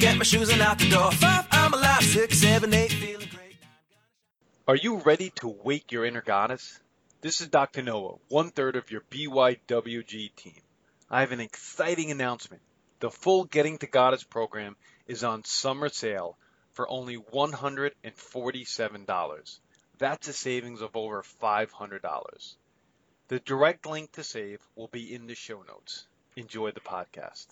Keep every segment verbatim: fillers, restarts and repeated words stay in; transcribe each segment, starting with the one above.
get my shoes and out the door. Five, I'm alive. Six, seven, eight, feeling great. Are you ready to wake your inner goddess? This is Doctor Noah, one-third of your B Y W G team. I have an exciting announcement. The full Getting to Goddess program is on summer sale for only one hundred forty-seven dollars. That's a savings of over five hundred dollars. The direct link to save will be in the show notes. Enjoy the podcast.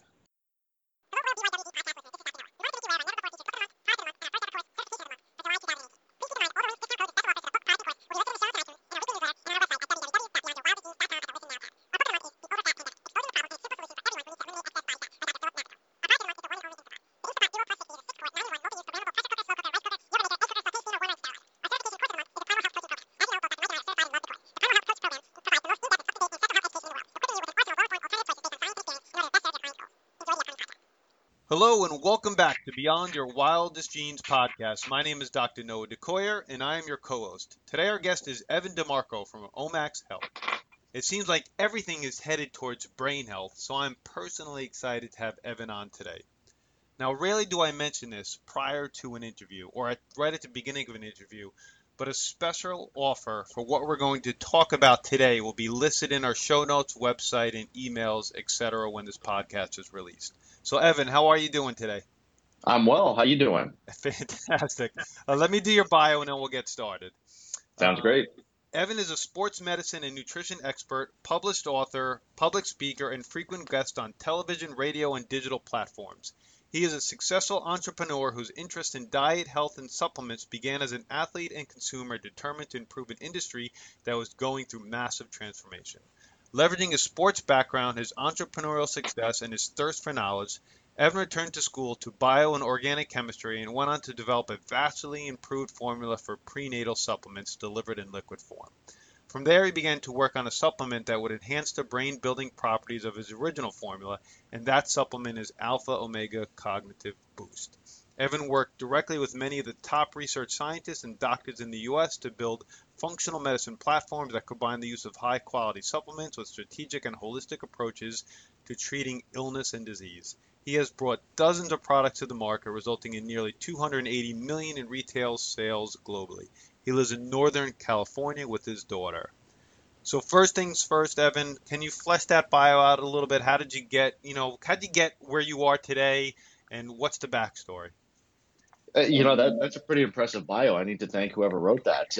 Hello and welcome back to Beyond Your Wildest Genes podcast. My name is Doctor Noah DeCoyer and I am your co-host. Today our guest is Evan DeMarco from Omax Health. It seems like everything is headed towards brain health, so I'm personally excited to have Evan on today. Now, rarely do I mention this prior to an interview or at, right at the beginning of an interview, but a special offer for what we're going to talk about today will be listed in our show notes, website, and emails, et cetera when this podcast is released. So, Evan, how are you doing today? I'm well. How you doing? Fantastic. Uh, let me do your bio and then we'll get started. Sounds uh, great. Evan is a sports medicine and nutrition expert, published author, public speaker, and frequent guest on television, radio, and digital platforms. He is a successful entrepreneur whose interest in diet, health, and supplements began as an athlete and consumer determined to improve an industry that was going through massive transformation. Leveraging his sports background, his entrepreneurial success, and his thirst for knowledge, Evan returned to school to bio and organic chemistry and went on to develop a vastly improved formula for prenatal supplements delivered in liquid form. From there, he began to work on a supplement that would enhance the brain-building properties of his original formula, and that supplement is Alpha Omega Cognitive Boost. Evan worked directly with many of the top research scientists and doctors in the U S to build functional medicine platforms that combine the use of high-quality supplements with strategic and holistic approaches to treating illness and disease. He has brought dozens of products to the market, resulting in nearly two hundred eighty million dollars in retail sales globally. He lives in Northern California with his daughter. So first things first, Evan, can you flesh that bio out a little bit? How did you get, you know, how did you get where you are today, and what's the backstory? Uh, you know, that that's a pretty impressive bio. I need to thank whoever wrote that.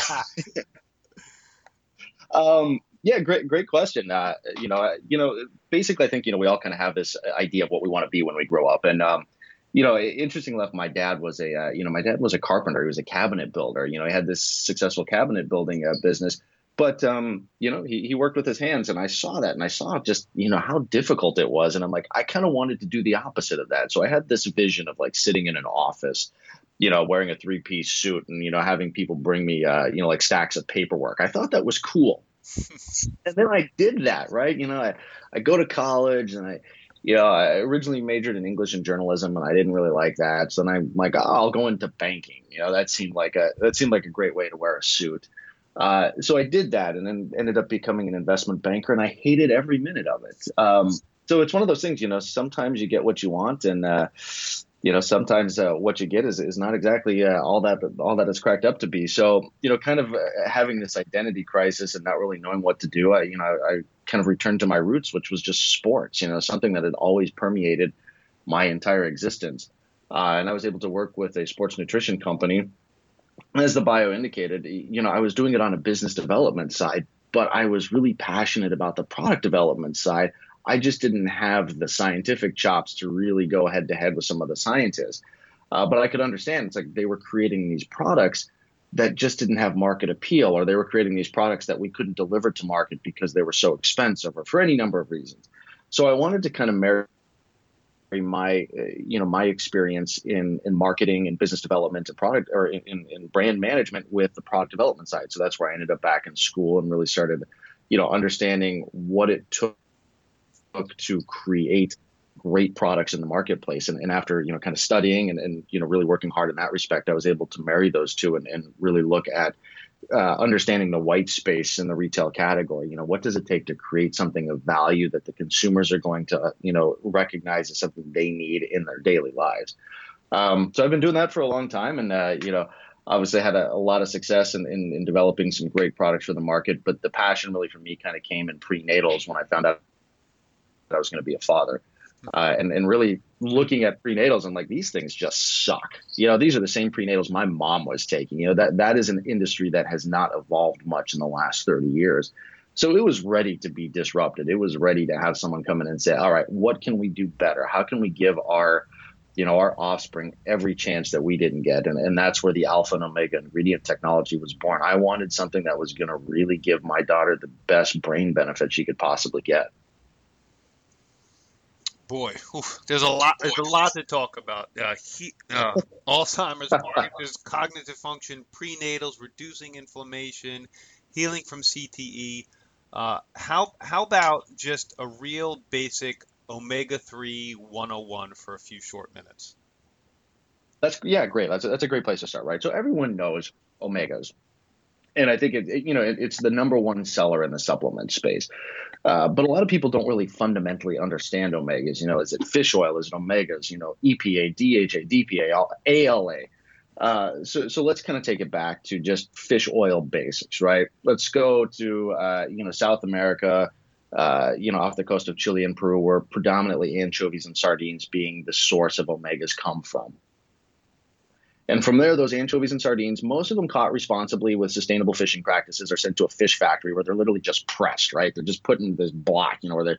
Uh, um, yeah, great, great question. Uh, you know, uh, you know, basically, I think, you know, we all kind of have this idea of what we want to be when we grow up. And, um, you know, interesting enough, my dad was a, uh, you know, my dad was a carpenter. He was a cabinet builder. You know, he had this successful cabinet building uh, business. But, um, you know, he, he worked with his hands, and I saw that, and I saw just, you know, how difficult it was. And I'm like, I kind of wanted to do the opposite of that. So I had this vision of like sitting in an office, you know, wearing a three piece suit and, you know, having people bring me, uh, you know, like stacks of paperwork. I thought that was cool. And then I did that, right? You know, I, I go to college and I, you know, I originally majored in English and journalism, and I didn't really like that. So then I'm like, oh, I'll go into banking. You know, that seemed like a, that seemed like a great way to wear a suit. Uh, so I did that, and then ended up becoming an investment banker, and I hated every minute of it. Um, so it's one of those things, you know, sometimes you get what you want, and, uh, you know, sometimes uh, what you get is, is not exactly uh, all that all that it's cracked up to be. So, you know, kind of uh, having this identity crisis and not really knowing what to do, I, you know, I kind of returned to my roots, which was just sports, you know, something that had always permeated my entire existence. Uh, and I was able to work with a sports nutrition company. As the bio indicated, you know, I was doing it on a business development side, but I was really passionate about the product development side. I just didn't have the scientific chops to really go head to head with some of the scientists. Uh, but I could understand it's like they were creating these products that just didn't have market appeal, or they were creating these products that we couldn't deliver to market because they were so expensive or for any number of reasons. So I wanted to kind of marry my, uh, you know, my experience in, in marketing and business development and product or in, in, in brand management with the product development side. So that's where I ended up back in school and really started, you know, understanding what it took to create great products in the marketplace. And, and after, you know, kind of studying and, and, you know, really working hard in that respect, I was able to marry those two and, and really look at uh, understanding the white space in the retail category. You know, what does it take to create something of value that the consumers are going to, you know, recognize as something they need in their daily lives? Um, so I've been doing that for a long time, and uh, you know, obviously had a, a lot of success in, in, in developing some great products for the market. But the passion really for me kind of came in prenatals when I found out that I was going to be a father. Uh, and, and really looking at prenatals, I'm like, these things just suck. You know, these are the same prenatals my mom was taking. You know, that that is an industry that has not evolved much in the last thirty years. So it was ready to be disrupted. It was ready to have someone come in and say, all right, what can we do better? How can we give our, you know, our offspring every chance that we didn't get? And, and that's where the Alpha and Omega ingredient technology was born. I wanted something that was going to really give my daughter the best brain benefit she could possibly get. Boy, oof, there's a lot. There's a lot to talk about. Uh, he, uh, Alzheimer's, Parkinson's, cognitive function, prenatals, reducing inflammation, healing from C T E. Uh, how how about just a real basic omega three one oh one for a few short minutes? That's yeah, great. That's a, that's a great place to start, right? So everyone knows omegas. And I think it, it you know it, it's the number one seller in the supplement space, uh, but a lot of people don't really fundamentally understand omegas. You know, is it fish oil? Is it omegas? You know, E P A, D H A, D P A, A L A. Uh, so so let's kind of take it back to just fish oil basics, right? Let's go to uh, you know South America, uh, you know off the coast of Chile and Peru, where predominantly anchovies and sardines being the source of omegas come from. And from there, those anchovies and sardines, most of them caught responsibly with sustainable fishing practices, are sent to a fish factory where they're literally just pressed, right? They're just put in this block, you know, where they're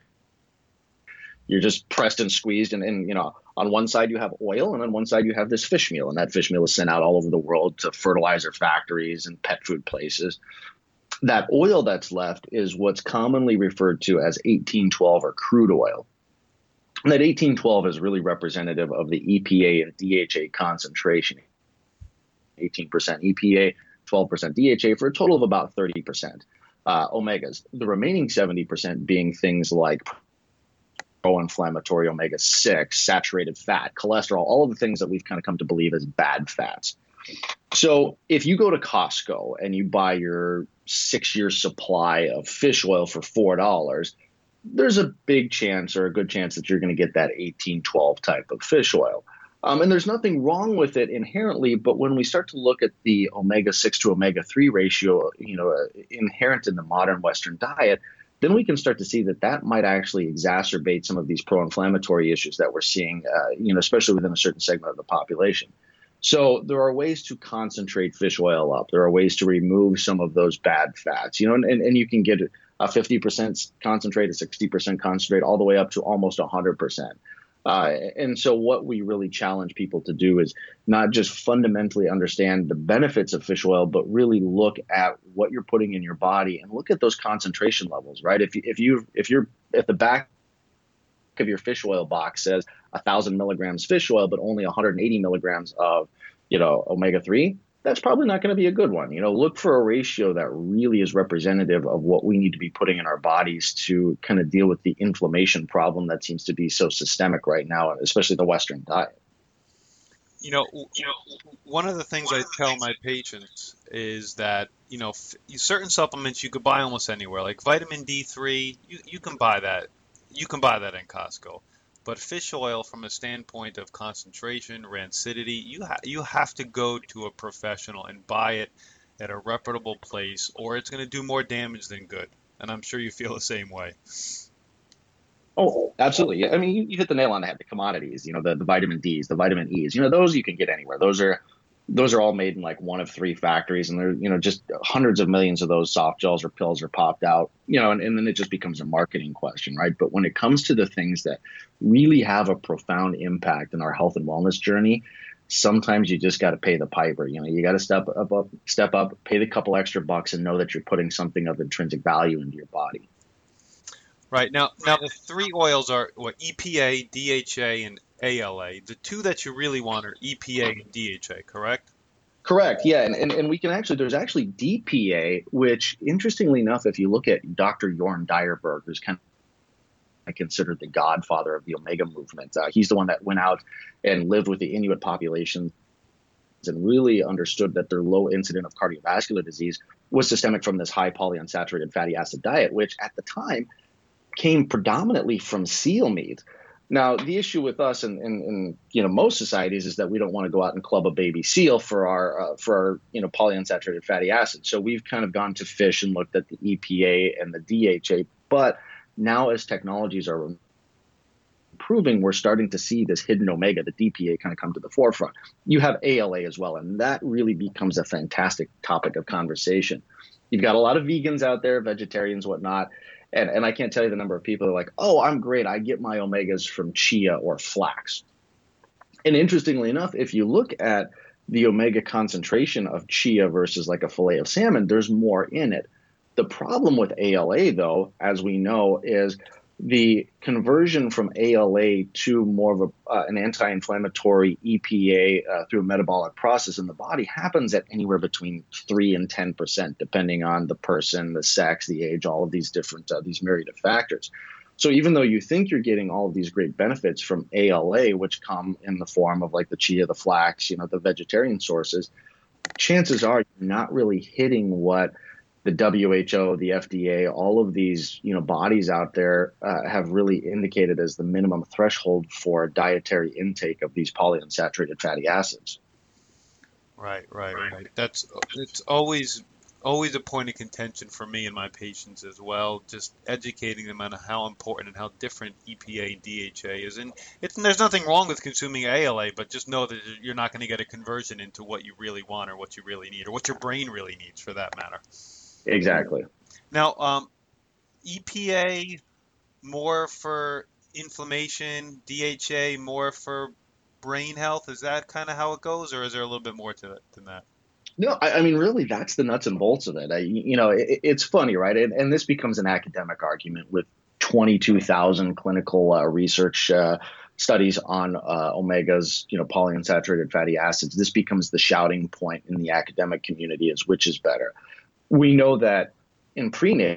you're just pressed and squeezed. And, and, you know, on one side you have oil, and on one side you have this fish meal. And that fish meal is sent out all over the world to fertilizer factories and pet food places. That oil that's left is what's commonly referred to as eighteen twelve or crude oil. And that eighteen twelve is really representative of the E P A and D H A concentration. eighteen percent E P A, twelve percent D H A, for a total of about thirty percent uh, omegas. The remaining seventy percent being things like pro-inflammatory omega six, saturated fat, cholesterol, all of the things that we've kind of come to believe as bad fats. So if you go to Costco and you buy your six-year supply of fish oil for four dollars, there's a big chance or a good chance that you're going to get that eighteen twelve type of fish oil. Um, and there's nothing wrong with it inherently, but when we start to look at the omega six to omega three ratio, you know, uh, inherent in the modern Western diet, then we can start to see that that might actually exacerbate some of these pro-inflammatory issues that we're seeing, uh, you know, especially within a certain segment of the population. So there are ways to concentrate fish oil up. There are ways to remove some of those bad fats, you know, and, and, and you can get a fifty percent concentrate, a sixty percent concentrate, all the way up to almost one hundred percent. Uh, and so what we really challenge people to do is not just fundamentally understand the benefits of fish oil, but really look at what you're putting in your body and look at those concentration levels, right? If you, if you, if you're at the back of your fish oil box says a thousand milligrams fish oil, but only one hundred eighty milligrams of, you know, omega three, that's probably not going to be a good one. You know, look for a ratio that really is representative of what we need to be putting in our bodies to kind of deal with the inflammation problem that seems to be so systemic right now, especially the Western diet. You know, you know, one of the things I tell my patients is that, you know, f- certain supplements you could buy almost anywhere, like vitamin D three, you, you can buy that. You can buy that in Costco. But fish oil, from a standpoint of concentration, rancidity, you ha- you have to go to a professional and buy it at a reputable place, or it's going to do more damage than good. And I'm sure you feel the same way. Oh, absolutely. I mean, you, you hit the nail on the head. The commodities, you know, the, the vitamin Ds, the vitamin Es, you know, those you can get anywhere. Those are those are all made in like one of three factories, and they're, you know, just hundreds of millions of those soft gels or pills are popped out, you know, and, and then it just becomes a marketing question, right? But when it comes to the things that really have a profound impact in our health and wellness journey, sometimes you just got to pay the piper. You know, you got to step up, up, step up, pay the couple extra bucks, and know that you're putting something of intrinsic value into your body. Right. Now, now the three oils are what, E P A, D H A, and A L A. The two that you really want are E P A and D H A, correct? Correct. Yeah. And, and, and we can actually, there's actually D P A, which interestingly enough, if you look at Doctor Jorn Dyerberg, who's kind of considered the godfather of the Omega movement, uh, he's the one that went out and lived with the Inuit population and really understood that their low incident of cardiovascular disease was systemic from this high polyunsaturated fatty acid diet, which at the time came predominantly from seal meat. Now, the issue with us and, and, and you know most societies is that we don't want to go out and club a baby seal for our uh, for our you know polyunsaturated fatty acids. So we've kind of gone to fish and looked at the E P A and the D H A. But now, as technologies are improving, we're starting to see this hidden omega, the D P A, kind of come to the forefront. You have A L A as well, and that really becomes a fantastic topic of conversation. You've got a lot of vegans out there, vegetarians, whatnot. And, and I can't tell you the number of people who are like, oh, I'm great. I get my omegas from chia or flax. And interestingly enough, if you look at the omega concentration of chia versus like a fillet of salmon, there's more in it. The problem with A L A, though, as we know, is the conversion from A L A to more of a, uh, an anti-inflammatory E P A uh, through a metabolic process in the body happens at anywhere between three and ten percent, depending on the person, the sex, the age, all of these different, uh, these myriad of factors. So even though you think you're getting all of these great benefits from A L A, which come in the form of like the chia, the flax, you know, the vegetarian sources, chances are you're not really hitting what the W H O, the F D A, all of these you know bodies out there uh, have really indicated as the minimum threshold for dietary intake of these polyunsaturated fatty acids. Right, right, right. That's it's always always a point of contention for me and my patients as well. Just educating them on how important and how different E P A and D H A is, and it's there's nothing wrong with consuming A L A, but just know that you're not going to get a conversion into what you really want or what you really need or what your brain really needs, for that matter. Exactly. Now, um, E P A more for inflammation, D H A more for brain health. Is that kind of how it goes, or is there a little bit more to it than that? No, I, I mean, really, that's the nuts and bolts of it. I, you know, it, it's funny, right? And, and this becomes an academic argument with twenty-two thousand clinical uh, research uh, studies on uh, omegas, you know, polyunsaturated fatty acids. This becomes the shouting point in the academic community is which is better. We know that in prenatal,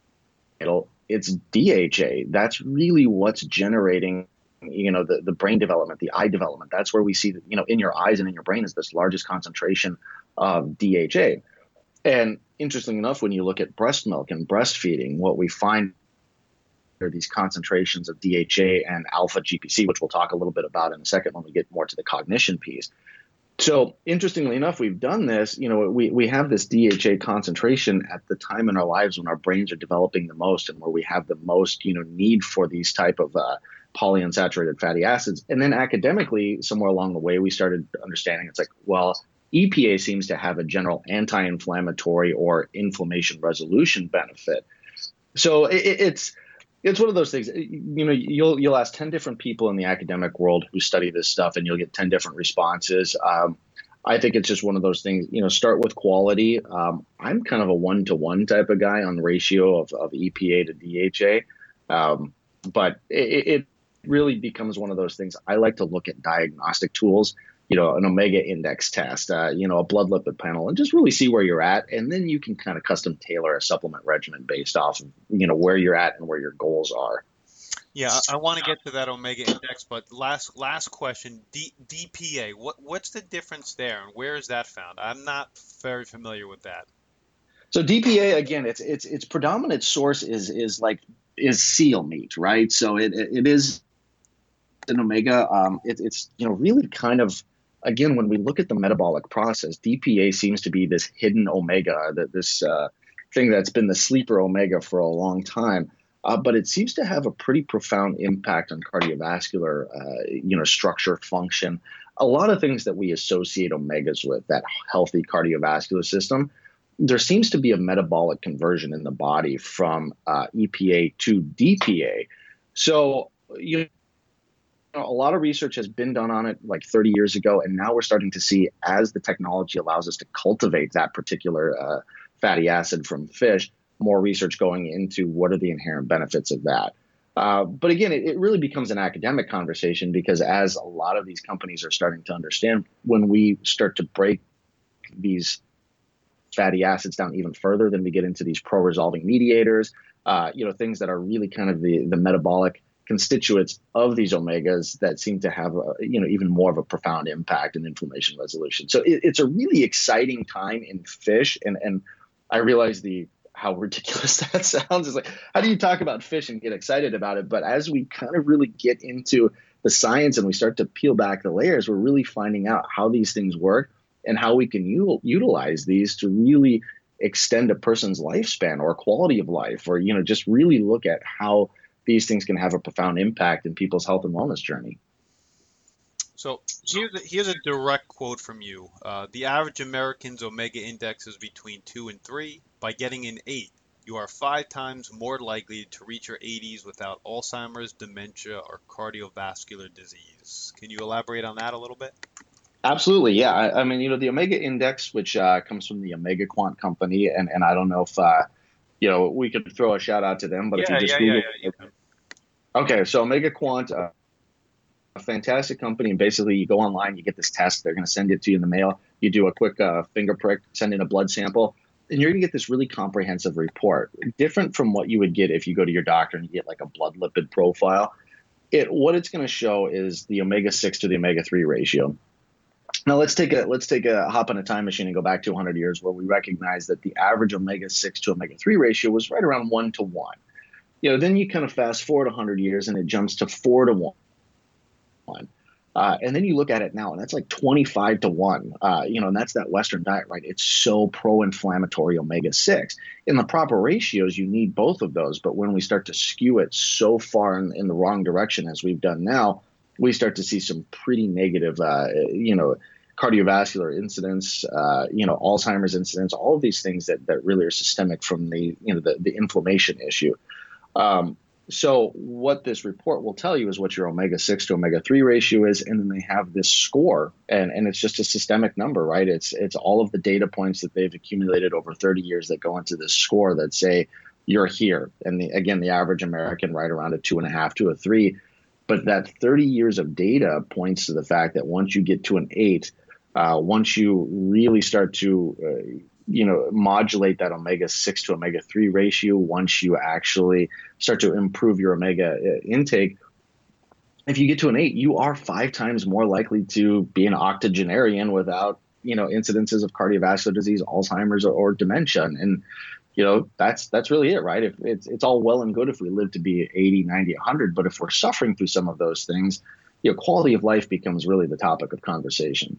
it's D H A. That's really what's generating, you know, the, the brain development, the eye development. That's where we see that, you know, in your eyes and in your brain is this largest concentration of D H A. And interestingly enough, when you look at breast milk and breastfeeding, what we find are these concentrations of D H A and alpha G P C, which we'll talk a little bit about in a second when we get more to the cognition piece. So interestingly enough, we've done this, you know, we, we have this D H A concentration at the time in our lives when our brains are developing the most and where we have the most, you know, need for these type of uh, polyunsaturated fatty acids. And then academically, somewhere along the way, we started understanding it's like, well, E P A seems to have a general anti-inflammatory or inflammation resolution benefit. So it, it's It's one of those things, you know, you'll you'll ask ten different people in the academic world who study this stuff and you'll get ten different responses. Um, I think it's just one of those things, you know, start with quality. Um, I'm kind of a one-to-one type of guy on the ratio of, of E P A to D H A. Um, but it, it really becomes one of those things. I like to look at diagnostic tools, you know, an omega index test, uh, you know, a blood lipid panel, and just really see where you're at. And then you can kind of custom tailor a supplement regimen based off of, you know, where you're at and where your goals are. Yeah, I, I want to get to that omega index, but last last question, D, DPA, what what's the difference there and where is that found? I'm not very familiar with that. So D P A, again, its its its predominant source is is like is seal meat, right? So it it is an omega. Um, it, it's you know really kind of, again, when we look at the metabolic process, D P A seems to be this hidden omega, that this uh, thing that's been the sleeper omega for a long time. Uh, but it seems to have a pretty profound impact on cardiovascular, uh, you know, structure, function, a lot of things that we associate omegas with, that healthy cardiovascular system. There seems to be a metabolic conversion in the body from uh, E P A to D P A. So, you know, a lot of research has been done on it like thirty years ago, and now we're starting to see, as the technology allows us to cultivate that particular uh, fatty acid from fish, more research going into what are the inherent benefits of that. Uh, but again, it, it really becomes an academic conversation, because as a lot of these companies are starting to understand, when we start to break these fatty acids down even further, then we get into these pro-resolving mediators, uh, you know, things that are really kind of the, the metabolic constituents of these omegas that seem to have a, you know, even more of a profound impact in inflammation resolution. So it, it's a really exciting time in fish, and and I realize the how ridiculous that sounds. It's like, how do you talk about fish and get excited about it? But as we kind of really get into the science and we start to peel back the layers, we're really finding out how these things work and how we can u- utilize these to really extend a person's lifespan or quality of life, or, you know, just really look at how these things can have a profound impact in people's health and wellness journey. So here's a, here's a direct quote from you. Uh, the average American's omega index is between two and three. By getting an eight, you are five times more likely to reach your eighties without Alzheimer's, dementia, or cardiovascular disease. Can you elaborate on that a little bit? Absolutely, yeah. I, I mean, you know, the Omega Index, which uh, comes from the Omega Quant company, and, and I don't know if, uh, you know, we could throw a shout out to them, but yeah, if you just yeah, Google, yeah, yeah, you can. Okay, so Omega Quant, uh, a fantastic company, and basically you go online, you get this test, they're going to send it to you in the mail, you do a quick uh, finger prick, send in a blood sample, and you're going to get this really comprehensive report, different from what you would get if you go to your doctor and you get like a blood lipid profile. It what it's going to show is the omega six to the omega three ratio. Now let's take a let's take a hop on a time machine and go back to one hundred years, where we recognize that the average omega six to omega three ratio was right around one to one. You know, then you kind of fast forward one hundred years and it jumps to four to one. Uh, and then you look at it now, and that's like twenty-five to one. Uh, you know, and that's that Western diet, right? It's so pro-inflammatory omega six. In the proper ratios, you need both of those. But when we start to skew it so far in, in the wrong direction, as we've done now, we start to see some pretty negative, uh, you know, cardiovascular incidents, uh, you know, Alzheimer's incidents, all of these things that, that really are systemic from the, you know, the, the inflammation issue. Um, so what this report will tell you is what your omega six to omega three ratio is, and then they have this score, and, and it's just a systemic number, right? It's it's all of the data points that they've accumulated over thirty years that go into this score that say you're here. And the, again, the average American right around a two and a half to a three. But that thirty years of data points to the fact that once you get to an eight, uh, once you really start to, uh, you know, modulate that omega six to omega three ratio, once you actually start to improve your omega intake, if you get to an eight, you are five times more likely to be an octogenarian without, you know, incidences of cardiovascular disease, Alzheimer's, or, or dementia. And, you know, that's that's really it, right? If it's it's all well and good if we live to be eighty, ninety, one hundred, but if we're suffering through some of those things, you know, quality of life becomes really the topic of conversation.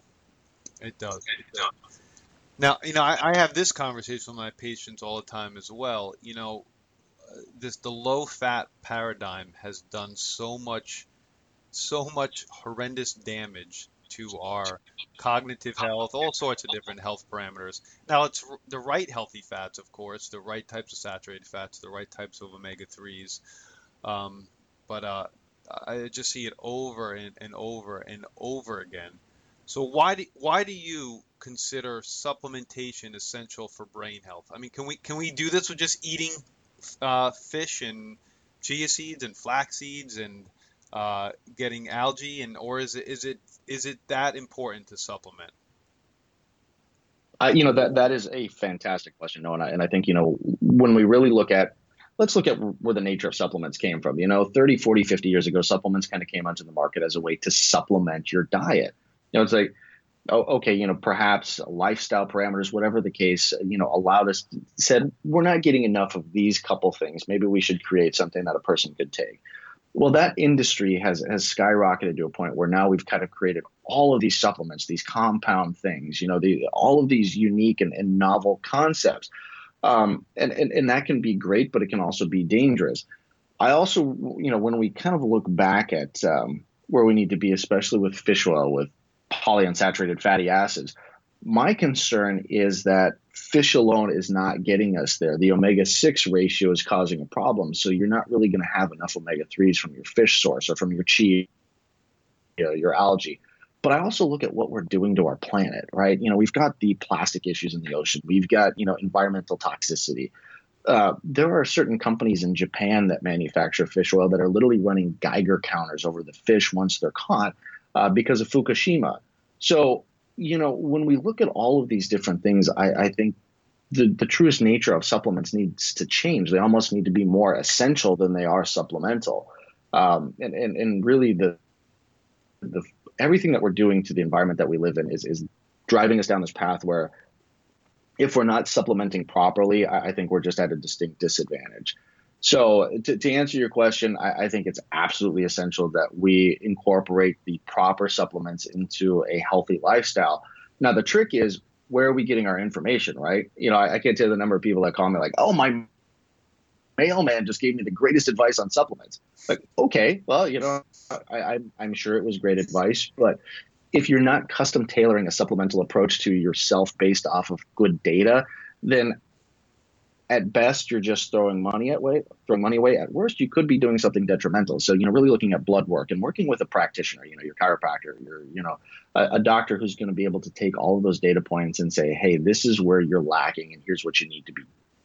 It does. It does. Now, you know, I, I have this conversation with my patients all the time as well. You know, this the low-fat paradigm has done so much, so much horrendous damage to our cognitive health, all sorts of different health parameters. Now, it's the right healthy fats, of course, the right types of saturated fats, the right types of omega threes. Um, but uh, I just see it over and, and over and over again. So why do why do you consider supplementation essential for brain health? I mean, can we can we do this with just eating uh, fish and chia seeds and flax seeds and uh, getting algae, and or is it is it is it that important to supplement? Uh, you know, that that is a fantastic question, Noah, and I, and I think, you know, when we really look at, let's look at where the nature of supplements came from. You know, thirty, forty, fifty years ago, supplements kind of came onto the market as a way to supplement your diet. You know, it's like, oh, okay, you know, perhaps lifestyle parameters, whatever the case, you know, allowed us, said, we're not getting enough of these couple things. Maybe we should create something that a person could take. Well, that industry has has skyrocketed to a point where now we've kind of created all of these supplements, these compound things, you know, the, all of these unique and, and novel concepts. Um, and, and, and that can be great, but it can also be dangerous. I also, you know, when we kind of look back at um, where we need to be, especially with fish oil, with polyunsaturated fatty acids, my concern is that fish alone is not getting us there. The omega six ratio is causing a problem. So you're not really going to have enough omega threes from your fish source or from your chia, you know, your algae. But I also look at what we're doing to our planet, right? You know, we've got the plastic issues in the ocean. We've got, you know, environmental toxicity. Uh, there are certain companies in Japan that manufacture fish oil that are literally running Geiger counters over the fish once they're caught uh, because of Fukushima. So, you know, when we look at all of these different things, I, I think the, the truest nature of supplements needs to change. They almost need to be more essential than they are supplemental. Um, and, and, and really the, the, everything that we're doing to the environment that we live in is, is driving us down this path where if we're not supplementing properly, I, I think we're just at a distinct disadvantage. So to, to answer your question, I, I think it's absolutely essential that we incorporate the proper supplements into a healthy lifestyle. Now, the trick is, where are we getting our information, right? You know, I, I can't tell you the number of people that call me like, oh, my mailman just gave me the greatest advice on supplements. Like, okay, well, you know, I, I, I'm sure it was great advice, but if you're not custom tailoring a supplemental approach to yourself based off of good data, then at best you're just throwing money away. Throwing money away. At worst, you could be doing something detrimental. So, you know, really looking at blood work and working with a practitioner, you know, your chiropractor, your, you know, a, a doctor who's going to be able to take all of those data points and say, hey, this is where you're lacking, and here's what you need to be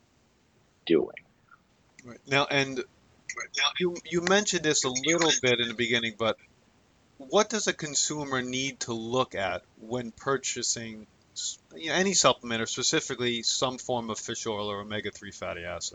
doing. Right. Now, and now you you mentioned this a little bit in the beginning, but what does a consumer need to look at when purchasing, you know, any supplement, or specifically some form of fish oil or omega three fatty acid?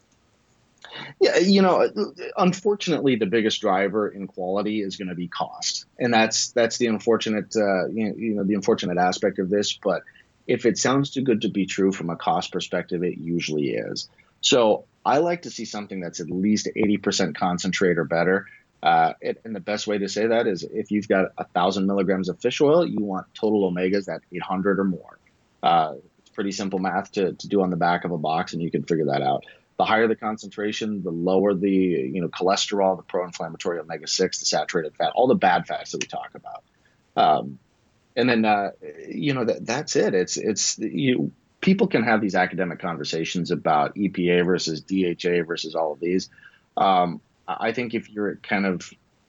Yeah, you know, unfortunately, the biggest driver in quality is going to be cost, and that's that's the unfortunate, uh, you know, you know, the unfortunate aspect of this. But if it sounds too good to be true from a cost perspective, it usually is. So I like to see something that's at least eighty percent concentrate or better. Uh, it, and the best way to say that is, if you've got a thousand milligrams of fish oil, you want total omegas at eight hundred or more. Uh, it's pretty simple math to, to do on the back of a box, and you can figure that out. The higher the concentration, the lower the, you know, cholesterol, the pro-inflammatory omega six, the saturated fat, all the bad fats that we talk about. Um, and then, uh, you know, that, that's it. It's, it's, you, people can have these academic conversations about E P A versus D H A versus all of these. Um, I think if you're kind of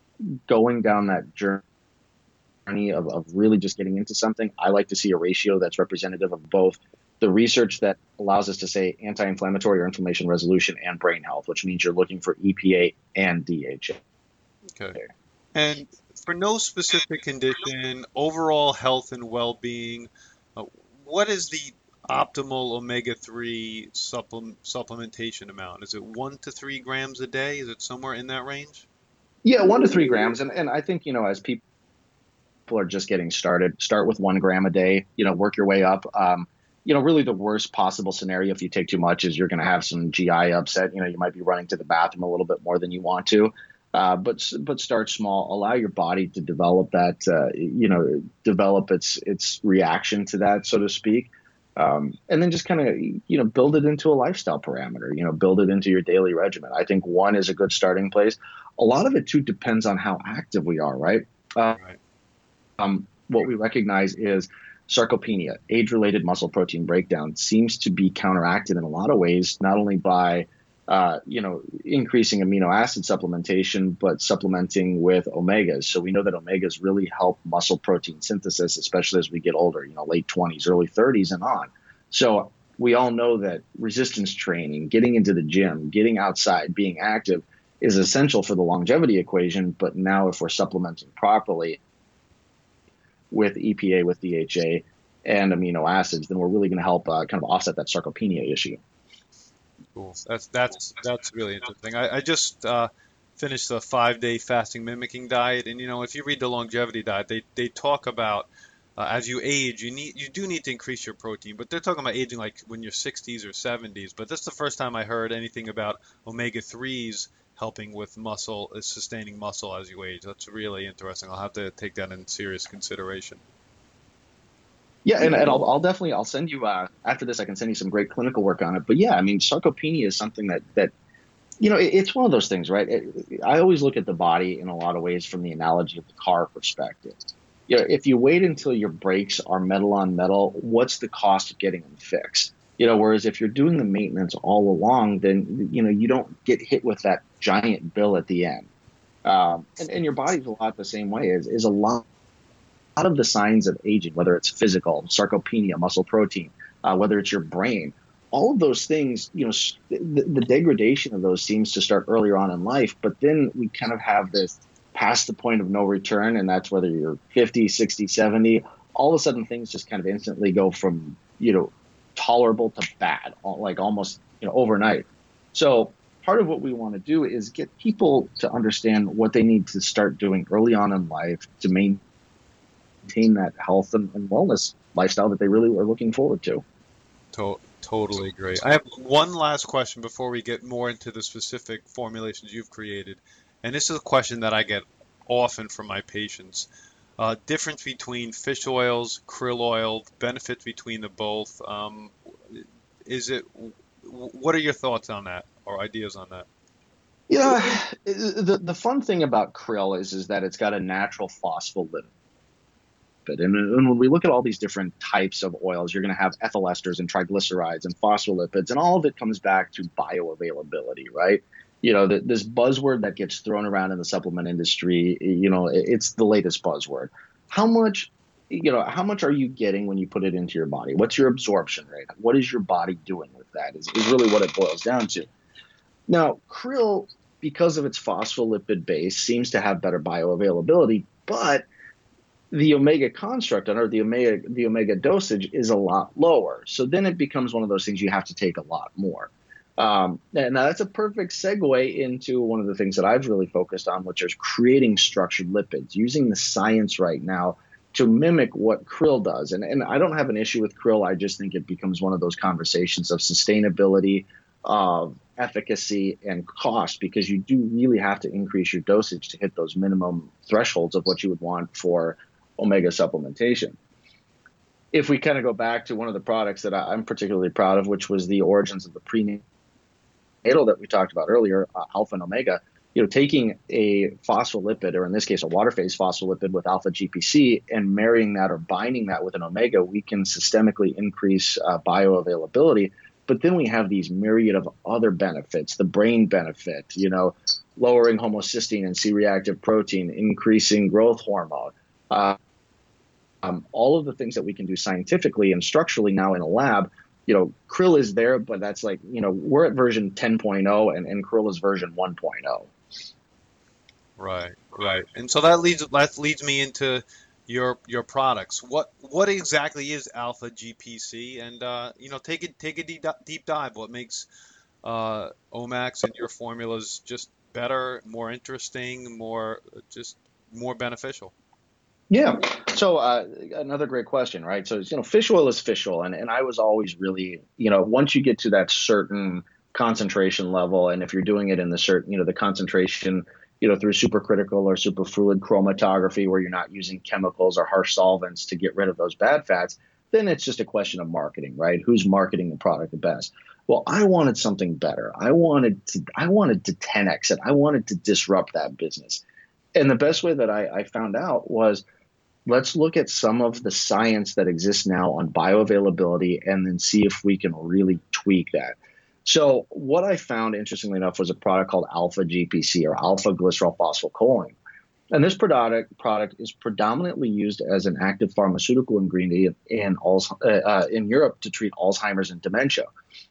going down that journey of, of really just getting into something, I like to see a ratio that's representative of both the research that allows us to say anti-inflammatory or inflammation resolution and brain health, which means you're looking for E P A and D H A. Okay. And for no specific condition, overall health and well-being, uh, what is the optimal omega three supplement, supplementation amount? Is it one to three grams a day? Is it somewhere in that range? Yeah, one to three grams. And, and I think, you know, as people are just getting started, start with one gram a day, you know, work your way up. Um, you know, really the worst possible scenario if you take too much is you're going to have some G I upset. You know, you might be running to the bathroom a little bit more than you want to. Uh, but but start small. Allow your body to develop that, uh, you know, develop its its reaction to that, so to speak. Um, and then just kind of, you know, build it into a lifestyle parameter, you know, build it into your daily regimen. I think one is a good starting place. A lot of it, too, depends on how active we are, right? Uh, Right. Um, what we recognize is sarcopenia, age-related muscle protein breakdown, seems to be counteracted in a lot of ways, not only by, uh, you know, increasing amino acid supplementation, but supplementing with omegas. So we know that omegas really help muscle protein synthesis, especially as we get older, you know, late twenties, early thirties and on. So we all know that resistance training, getting into the gym, getting outside, being active is essential for the longevity equation. But now if we're supplementing properly with E P A, with D H A, and amino acids, then we're really going to help uh, kind of offset that sarcopenia issue. Cool. That's that's that's really interesting. I, I just uh, finished a five-day fasting mimicking diet, and you know, if you read the longevity diet, they they talk about uh, as you age, you need you do need to increase your protein, but they're talking about aging like when you're sixties or seventies. But that's the first time I heard anything about omega threes helping with muscle, uh, sustaining muscle as you age. That's really interesting. I'll have to take that in serious consideration. Yeah, and, and I'll, I'll definitely, I'll send you, uh, after this, I can send you some great clinical work on it. But yeah, I mean, sarcopenia is something that, that you know, it, it's one of those things, right? It, I always look at the body in a lot of ways from the analogy of the car perspective. You know, if you wait until your brakes are metal on metal, what's the cost of getting them fixed? You know, whereas if you're doing the maintenance all along, then, you know, you don't get hit with that giant bill at the end. Um, and, and your body's a lot the same way, is, is a lot. A lot of the signs of aging, whether it's physical, sarcopenia, muscle protein, uh, whether it's your brain, all of those things, you know, the, the degradation of those seems to start earlier on in life, but then we kind of have this past the point of no return, and that's whether you're fifty, sixty, seventy, all of a sudden things just kind of instantly go from, you know, tolerable to bad, like almost, you know, overnight. So part of what we want to do is get people to understand what they need to start doing early on in life to maintain that health and, and wellness lifestyle that they really are looking forward to. To- totally agree. I have one last question before we get more into the specific formulations you've created. And this is a question that I get often from my patients. Uh, difference between fish oils, krill oil, benefits between the both. Um, is it? What are your thoughts on that, or ideas on that? Yeah, the the fun thing about krill is is that it's got a natural phospholipid. And, and when we look at all these different types of oils, you're going to have ethyl esters and triglycerides and phospholipids, and all of it comes back to bioavailability, right? You know, the, this buzzword that gets thrown around in the supplement industry, you know, it, it's the latest buzzword. How much, you know, how much are you getting when you put it into your body? What's your absorption rate? What is your body doing with that is, is really what it boils down to. Now, krill, because of its phospholipid base, seems to have better bioavailability, but the omega construct under the omega the omega dosage is a lot lower. So then it becomes one of those things you have to take a lot more. Um, and that's a perfect segue into one of the things that I've really focused on, which is creating structured lipids, using the science right now to mimic what krill does. And, and I don't have an issue with krill. I just think it becomes one of those conversations of sustainability, of efficacy, and cost, because you do really have to increase your dosage to hit those minimum thresholds of what you would want for omega supplementation. If we kind of go back to one of the products that I'm particularly proud of, which was the origins of the prenatal that we talked about earlier, uh, alpha and omega, you know, taking a phospholipid, or in this case, a water phase phospholipid with alpha G P C, and marrying that or binding that with an omega, we can systemically increase uh, bioavailability. But then we have these myriad of other benefits, the brain benefit, you know, lowering homocysteine and C-reactive protein, increasing growth hormone, uh, um, all of the things that we can do scientifically and structurally now in a lab. You know, krill is there, but that's like, you know, we're at version ten point oh and, and krill is version one point oh. Right, right. And so that leads that leads me into your your products. What what exactly is alpha G P C? And uh, you know, take it take a deep, deep dive. What makes uh, Omax and your formulas just better, more interesting, more just more beneficial? Yeah. So uh, another great question, right? So, you know, fish oil is fish oil. And, and I was always really, you know, once you get to that certain concentration level, and if you're doing it in the certain, you know, the concentration, you know, through supercritical or superfluid chromatography, where you're not using chemicals or harsh solvents to get rid of those bad fats, then it's just a question of marketing, right? Who's marketing the product the best? Well, I wanted something better. I wanted to, I wanted to ten X it. I wanted to disrupt that business. And the best way that I, I found out was, let's look at some of the science that exists now on bioavailability and then see if we can really tweak that. So what I found, interestingly enough, was a product called alpha G P C, or alpha glycerol phosphocholine. And this product product is predominantly used as an active pharmaceutical ingredient in, uh, in Europe to treat Alzheimer's and dementia.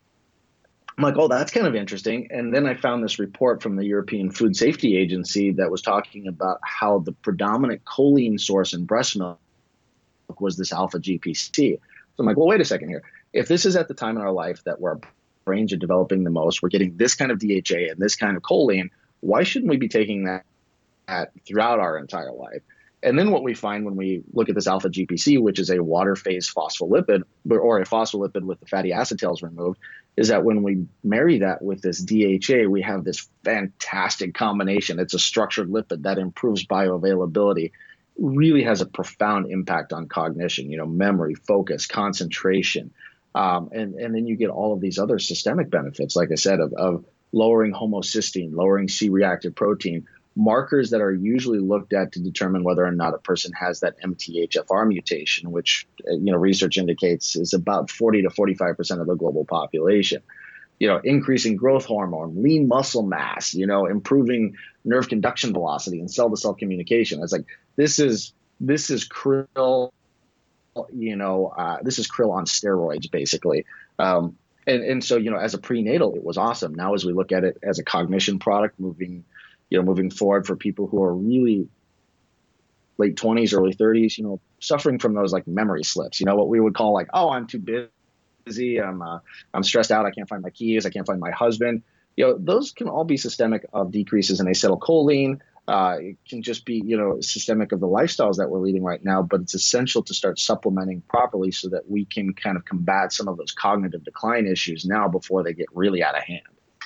I'm like, oh, that's kind of interesting. And then I found this report from the European Food Safety Agency that was talking about how the predominant choline source in breast milk was this alpha G P C. So I'm like, well, wait a second here. If this is at the time in our life that where our brains are developing the most, we're getting this kind of D H A and this kind of choline, why shouldn't we be taking that, that throughout our entire life? And then what we find when we look at this alpha G P C, which is a water phase phospholipid, or a phospholipid with the fatty acid tails removed, is that when we marry that with this D H A, we have this fantastic combination. It's a structured lipid that improves bioavailability, really has a profound impact on cognition, you know, memory, focus, concentration. Um, and, and then you get all of these other systemic benefits, like I said, of, of lowering homocysteine, lowering C-reactive protein, markers that are usually looked at to determine whether or not a person has that M T H F R mutation, which, you know, research indicates is about forty to forty-five percent of the global population. You know, increasing growth hormone, lean muscle mass, you know, improving nerve conduction velocity and cell-to-cell communication. It's like, this is, this is krill, you know, uh, this is krill on steroids, basically. Um, and, and so, you know, as a prenatal, it was awesome. Now, as we look at it as a cognition product, moving you know, moving forward for people who are really late twenties, early thirties, you know, suffering from those like memory slips, you know, what we would call like, oh, I'm too busy. I'm, uh, I'm stressed out. I can't find my keys. I can't find my husband. You know, those can all be systemic of decreases in acetylcholine. Uh, it can just be, you know, systemic of the lifestyles that we're leading right now, but it's essential to start supplementing properly so that we can kind of combat some of those cognitive decline issues now before they get really out of hand.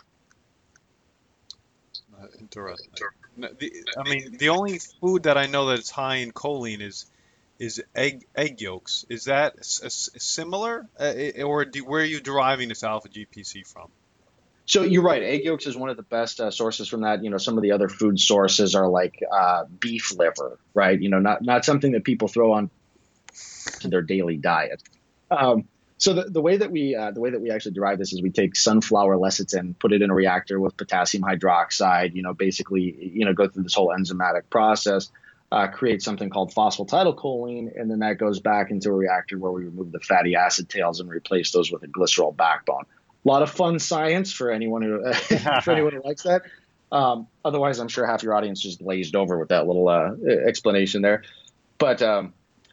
Uh, interesting. No, the, I mean, the only food that I know that is high in choline is is egg egg yolks. Is that s- s- similar, uh, or do, where are you deriving this alpha G P C from? So you're right. Egg yolks is one of the best uh, sources from that. You know, some of the other food sources are like uh, beef liver, right? You know, not not something that people throw on to their daily diet. Um, so the, the way that we uh, the way that we actually derive this is we take sunflower lecithin, put it in a reactor with potassium hydroxide. You know, basically, you know, go through this whole enzymatic process, uh, create something called phosphatidylcholine, and then that goes back into a reactor where we remove the fatty acid tails and replace those with a glycerol backbone. A lot of fun science for anyone who for anyone who likes that. Um, otherwise, I'm sure half your audience just glazed over with that little uh, explanation there. But um,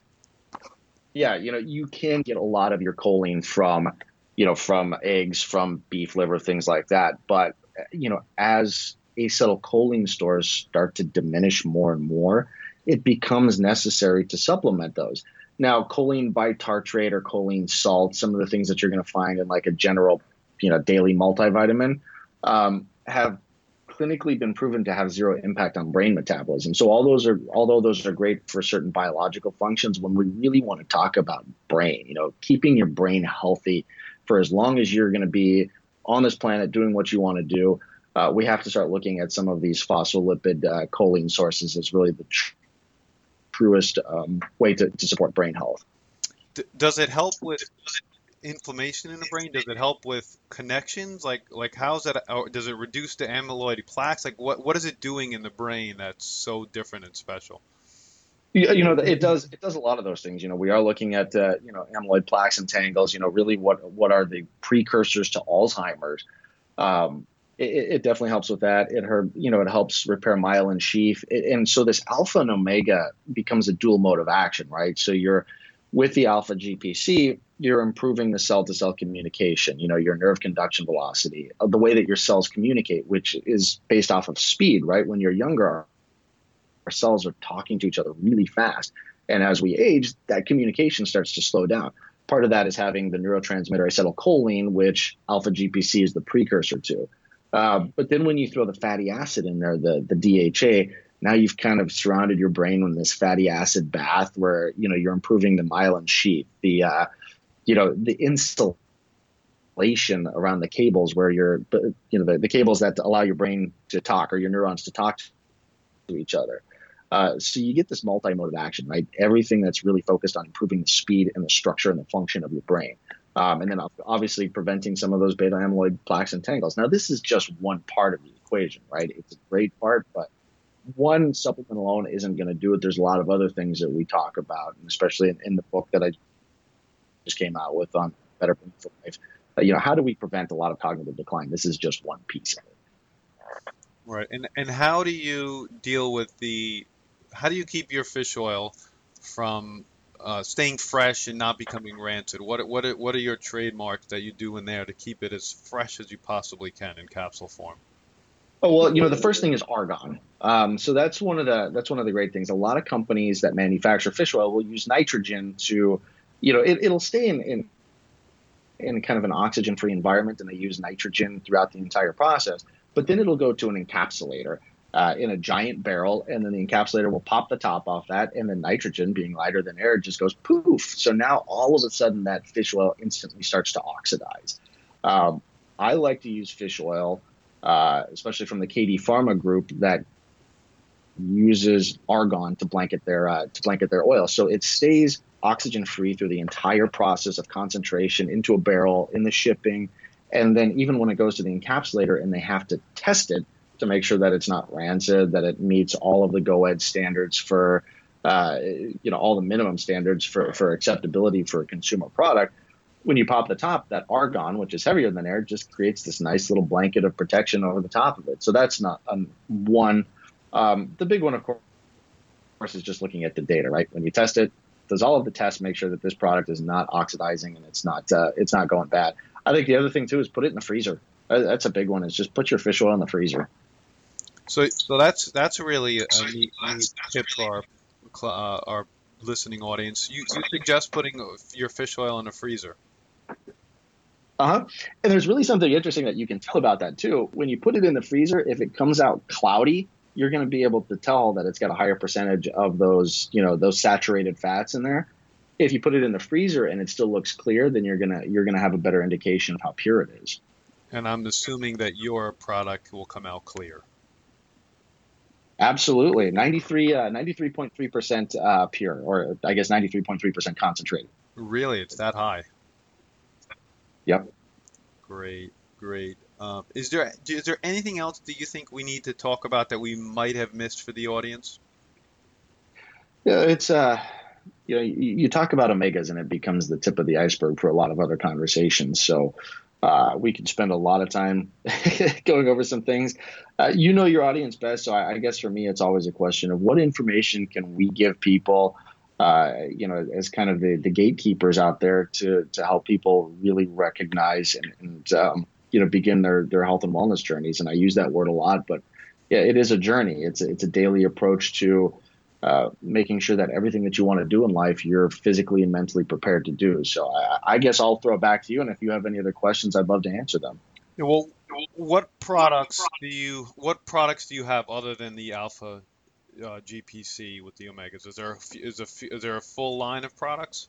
yeah, you know, you can get a lot of your choline from, you know, from eggs, from beef liver, things like that. But you know, as acetylcholine stores start to diminish more and more, it becomes necessary to supplement those. Now, choline bitartrate or choline salt, some of the things that you're going to find in like a general, you know, daily multivitamin, um, have clinically been proven to have zero impact on brain metabolism. So all those are, although those are great for certain biological functions, when we really want to talk about brain, you know, keeping your brain healthy for as long as you're going to be on this planet doing what you want to do, uh, we have to start looking at some of these phospholipid uh, choline sources as really the tr- truest um, way to, to support brain health. D- does it help with inflammation in the brain? Does it help with connections? Like like how's that? Or does it reduce the amyloid plaques? Like what what is it doing in the brain that's so different and special? You, you know, it does it does a lot of those things. You know, we are looking at uh, you know, amyloid plaques and tangles. You know, really what what are the precursors to Alzheimer's? Um, it, it definitely helps with that. It her you know, it helps repair myelin sheath, it, and so this alpha and omega becomes a dual mode of action, right? So you're with the alpha G P C, you're improving the cell-to-cell communication. You know, your nerve conduction velocity, uh, the way that your cells communicate, which is based off of speed, right? When you're younger, our cells are talking to each other really fast. And as we age, that communication starts to slow down. Part of that is having the neurotransmitter acetylcholine, which alpha G P C is the precursor to. Uh, but then when you throw the fatty acid in there, the, the D H A, now you've kind of surrounded your brain with this fatty acid bath where, you know, you're improving the myelin sheath, the, uh, you know, the insulation around the cables where you're, you know, the, the cables that allow your brain to talk or your neurons to talk to each other. Uh, so you get this multi-mode of action, right? Everything that's really focused on improving the speed and the structure and the function of your brain. Um, and then obviously preventing some of those beta amyloid plaques and tangles. Now, this is just one part of the equation, right? It's a great part, but one supplement alone isn't going to do it. There's a lot of other things that we talk about, and especially in, in the book that I just came out with on Better Brain for Life. Uh, you know, how do we prevent a lot of cognitive decline? This is just one piece of it. Right. And and how do you deal with the how do you keep your fish oil from uh, staying fresh and not becoming rancid? What what are, what are your trademarks that you do in there to keep it as fresh as you possibly can in capsule form? Oh, well, you know, the first thing is argon. Um, so that's one of the that's one of the great things. A lot of companies that manufacture fish oil will use nitrogen to, you know, it, it'll stay in, in in kind of an oxygen-free environment, and they use nitrogen throughout the entire process. But then it'll go to an encapsulator uh, in a giant barrel, and then the encapsulator will pop the top off that, and then nitrogen, being lighter than air, just goes poof. So now all of a sudden that fish oil instantly starts to oxidize. Um, I like to use fish oil, uh, especially from the K D Pharma group, that uses argon to blanket their uh, to blanket their oil, so it stays oxygen free through the entire process of concentration into a barrel, in the shipping, and then even when it goes to the encapsulator and they have to test it to make sure that it's not rancid, that it meets all of the GOED standards for, uh, you know, all the minimum standards for, for acceptability for a consumer product. When you pop the top, that argon, which is heavier than air, just creates this nice little blanket of protection over the top of it. So that's not um, one. Um, the big one, of course, is just looking at the data, right? When you test it, does all of the tests make sure that this product is not oxidizing and it's not uh, it's not going bad? I think the other thing too is put it in the freezer. Uh, That's a big one. Is just put your fish oil in the freezer. So, so that's that's really a neat, neat tip for our cl- uh, our listening audience. You you suggest putting your fish oil in a freezer. Uh-huh. And there's really something interesting that you can tell about that too. When you put it in the freezer, if it comes out cloudy, you're going to be able to tell that it's got a higher percentage of those, you know, those saturated fats in there. If you put it in the freezer and it still looks clear, then you're gonna you're gonna have a better indication of how pure it is. And I'm assuming that your product will come out clear. Absolutely, ninety-three, uh, ninety-three point three percent uh, pure, or I guess ninety-three point three percent concentrated. Really, it's that high. Yep. Great, great. Um, is there is there anything else do you think we need to talk about that we might have missed for the audience? Yeah, it's uh, you know, you, you talk about omegas and it becomes the tip of the iceberg for a lot of other conversations. So uh, we could spend a lot of time going over some things. Uh, you know your audience best, so I, I guess for me, it's always a question of what information can we give people, uh, you know, as kind of the, the gatekeepers out there to to help people really recognize and, and um, you know, begin their their health and wellness journeys. And I use that word a lot, but yeah, it is a journey. It's a, it's a daily approach to uh, making sure that everything that you want to do in life, you're physically and mentally prepared to do. So I, I guess I'll throw it back to you. And if you have any other questions, I'd love to answer them. Yeah, well, what products do you what products do you have other than the Alpha uh, G P C with the omegas? Is there a, f- is a f- is there a full line of products?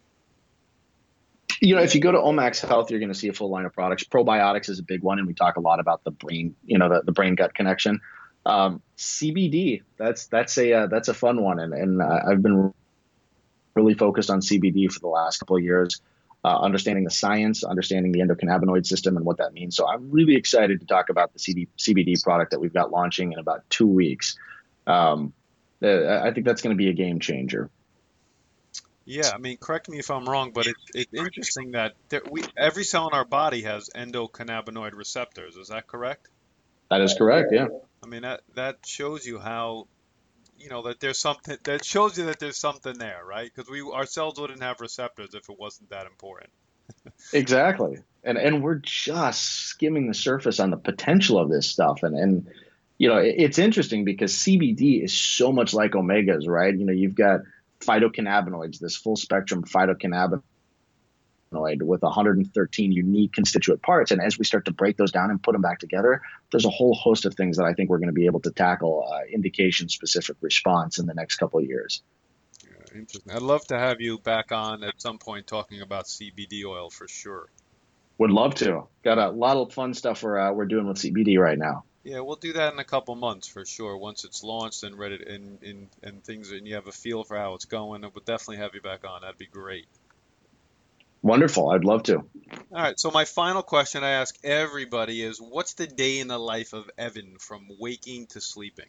You know, if you go to Omax Health, you're going to see a full line of products. Probiotics is a big one, and we talk a lot about the brain, you know, the, the brain gut connection. Um, C B D, that's that's a uh, that's a fun one, and and uh, I've been really focused on C B D for the last couple of years, uh, understanding the science, understanding the endocannabinoid system, and what that means. So I'm really excited to talk about the C B D product that we've got launching in about two weeks. Um, uh, I think that's going to be a game changer. Yeah, I mean, correct me if I'm wrong, but it, it's interesting that there, we every cell in our body has endocannabinoid receptors. Is that correct? That is correct. Yeah. I mean, that that shows you how, you know, that there's something that shows you that there's something there, right? Because we our cells wouldn't have receptors if it wasn't that important. Exactly. And and we're just skimming the surface on the potential of this stuff. And and you know, it, it's interesting because C B D is so much like omegas, right? You know, you've got phytocannabinoids, this full spectrum phytocannabinoid with one hundred thirteen unique constituent parts. And as we start to break those down and put them back together, there's a whole host of things that I think we're going to be able to tackle uh, indication specific response in the next couple of years. Yeah, interesting. I'd love to have you back on at some point talking about C B D oil for sure. Would love to. Got a lot of fun stuff we're uh, we're doing with C B D right now. Yeah, we'll do that in a couple months for sure. Once it's launched and ready to, and, and, and things, and you have a feel for how it's going, we'll definitely have you back on. That'd be great. Wonderful. I'd love to. All right. So my final question I ask everybody is, what's the day in the life of Evan from waking to sleeping?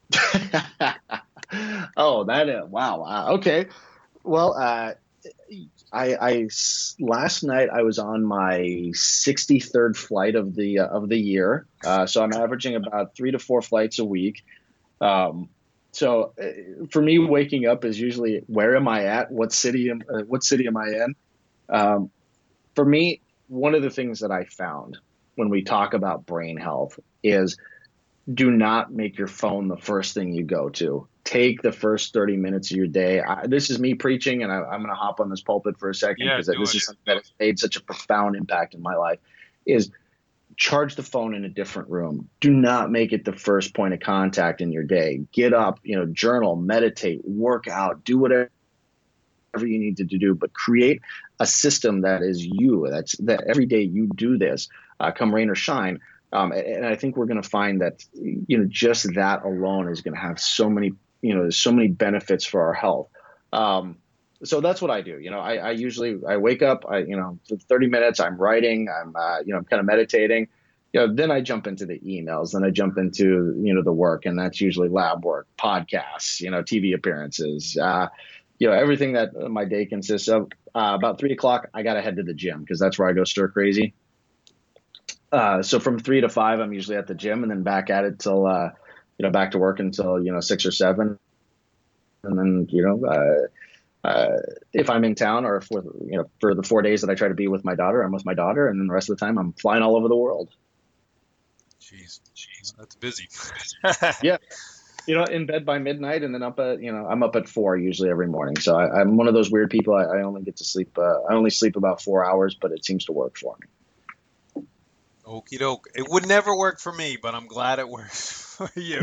Oh, that is, wow. Uh, okay. Well, uh, I, I last night I was on my sixty-third flight of the uh, of the year, uh, so I'm averaging about three to four flights a week. Um, so uh, for me, waking up is usually where am I at? What city am uh, What city am I in? Um, for me, one of the things that I found when we talk about brain health is do not make your phone the first thing you go to. Take the first thirty minutes of your day. I, this is me preaching, and I, I'm going to hop on this pulpit for a second Yeah, because do this it. is something that has made such a profound impact in my life, is charge the phone in a different room. Do not make it the first point of contact in your day. Get up, you know, journal, meditate, work out, do whatever you need to do, but create a system that is you. That's that every day you do this, uh, come rain or shine. Um, and I think we're going to find that, you know, just that alone is going to have so many, you know, so many benefits for our health. Um, so that's what I do. You know, I, I usually, I wake up, I, you know, for thirty minutes, I'm writing, I'm, uh, you know, I'm kind of meditating, you know, then I jump into the emails, then I jump into, you know, the work, and that's usually lab work, podcasts, you know, T V appearances, uh, you know, everything that my day consists of. Uh, about three o'clock, I got to head to the gym because that's where I go stir crazy. Uh, so from three to five, I'm usually at the gym, and then back at it till, uh, you know, back to work until, you know, six or seven. And then, you know, uh, uh, if I'm in town or for you know for the four days that I try to be with my daughter, I'm with my daughter, and then the rest of the time I'm flying all over the world. Jeez, jeez, that's busy. Yeah, you know, in bed by midnight, and then up at you know I'm up at four usually every morning. So I, I'm one of those weird people. I, I only get to sleep. Uh, I only sleep about four hours, but it seems to work for me. Okie doke. It would never work for me, but I'm glad it works for you.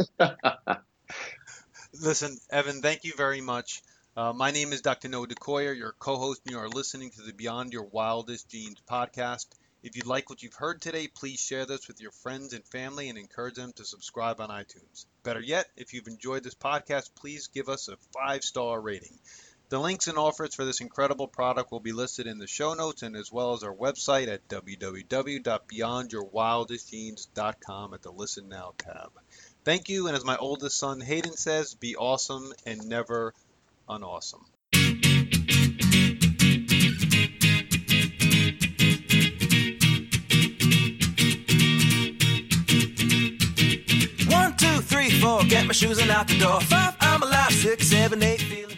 Listen, Evan, thank you very much. Uh, my name is Doctor Noah DeCoyer, your co-host, and you are listening to the Beyond Your Wildest Dreams podcast. If you like what you've heard today, please share this with your friends and family and encourage them to subscribe on iTunes. Better yet, if you've enjoyed this podcast, please give us a five-star rating. The links and offers for this incredible product will be listed in the show notes and as well as our website at w w w dot beyond your wildest dreams dot com at the Listen Now tab. Thank you, and as my oldest son Hayden says, be awesome and never unawesome. One, two, three, four, get my shoes and out the door. Five, I'm alive. Six, seven, eight, feeling